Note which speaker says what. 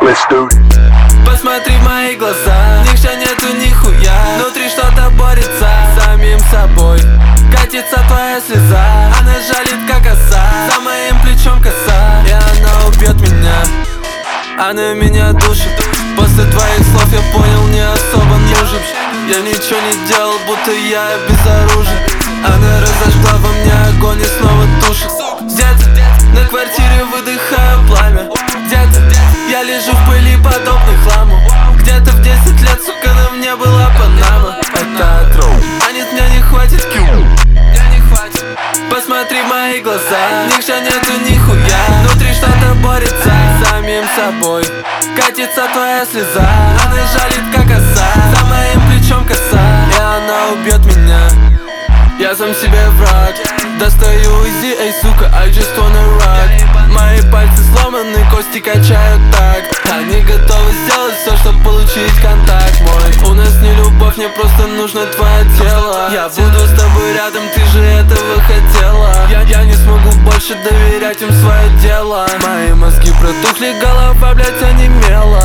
Speaker 1: Let's do it.
Speaker 2: Посмотри в мои глаза, в них же нету нихуя. Внутри что-то борется с самим собой. Катится твоя слеза, она жалит как оса. За моим плечом коса, и она убьет меня. Она меня душит. После твоих слов я понял, не особо нужен. Я ничего не делал, будто я безоружен. Она разожгла во мне огонь и снова тушит. Где-то на квартире выдыхаю пламя. Где-то я лежу в пыли, подобной хламу. Где-то в 10 лет, сука, на мне была панама. Это троу, а нет, мне не хватит кью. Посмотри в мои глаза, в них же нету нихуя. Внутри что-то борется с самим собой. Катится твоя слеза, она жалит как оса. За моим плечом коса, и она убьет меня. Я сам себе враг. Достаю узи, эй, сука, I just wanna rock. Мои пальцы сломаны, кости качают так. Они готовы сделать все, чтобы получить контакт мой. У нас не любовь, мне просто нужно твое тело. Я буду с тобой рядом, ты же этого хотела. Я не смогу больше доверять им свое дело. Мои мозги протухли, голова, блять, онемела.